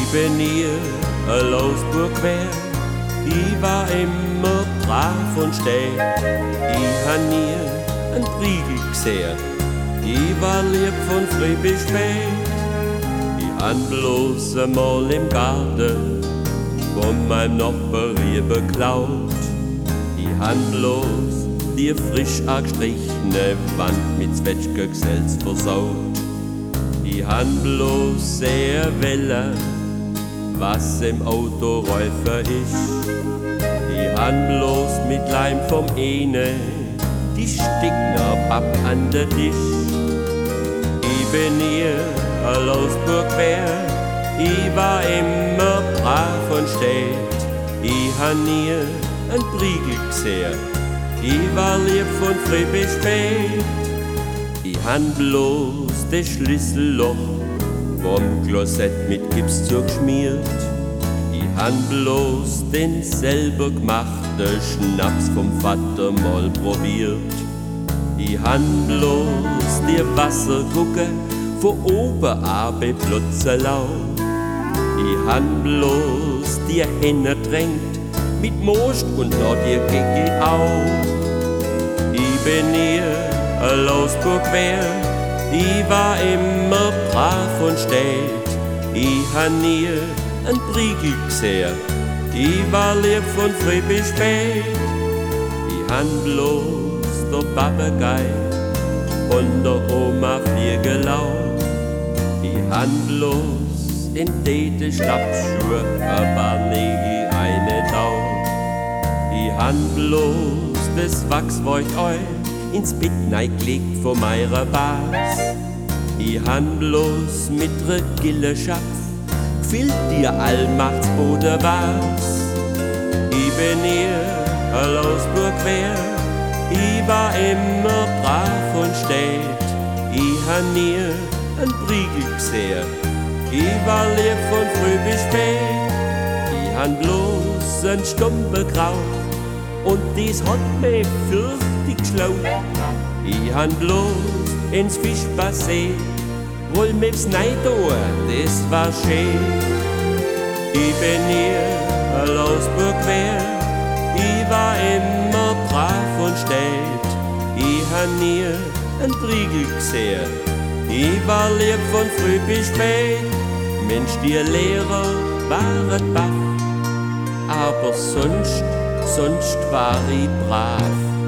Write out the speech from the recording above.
bin hier aus Burgwehr, ich war immer brav und steh. Ich han nie ein Priegel gesehen, ich war lieb von früh bis spät. Ich han bloß einmal im Garten von meinem Nachbar beklaut. Ich han bloß die frisch angestrichene Wand mit Zwetschgegeselz versaut. Ich han bloß sehr welle, was im Auto Räufer ist. Ich han bloß mit Leim vom Ene die Stickner ab an der Tisch. Ich bin hier aus Burgwehr, ich war immer brav und stät. Ich han nie ein Priegel gesehen, ich war lieb von früh bis spät. Ich han bloß das Schlüsselloch vom Klosett mit Gips zugeschmiert. Ich han bloß den selber gemachten Schnaps vom Vater mal probiert. Ich han bloß die Wassergucke von oben ab Plotzelau. Ich han bloß die Henne tränkt mit Most und noch die Kickel auch. Ich bin hier aus Burgwehr, ich war immer brav und stät. Ich han nie ein Priegel gesehen, ich war lieb von früh bis spät. Ich han bloß der Papagei von der Oma viel gelaut. Ich han bloß in Tete Schlappschuhe ein paar Nägel eine Tau. Ich han bloß das Wachswort euch ins Bett neigelegt von meiner Bas. Ich han bloß mit re Gilleschapf gefüllt dir Allmachtsboden was. Ich bin hier aus Burgwehr, ich war immer brav und stät. Ich han nie ein Priegel gesehen, ich war lieb von früh bis spät. Ich han bloß ein Stumpe geraucht und dies hat mich fürchtig geschlaut. Ich han bloß ins Fischbassee wohl mit's Neidohr, das war schön. Ich bin hier aus Burgwehr, ich war immer brav und stät. Ich han nie ein Priegel gesehen, ich war lieb von früh bis spät. Mensch, die Lehrer waren baff, aber sonst war ich brav.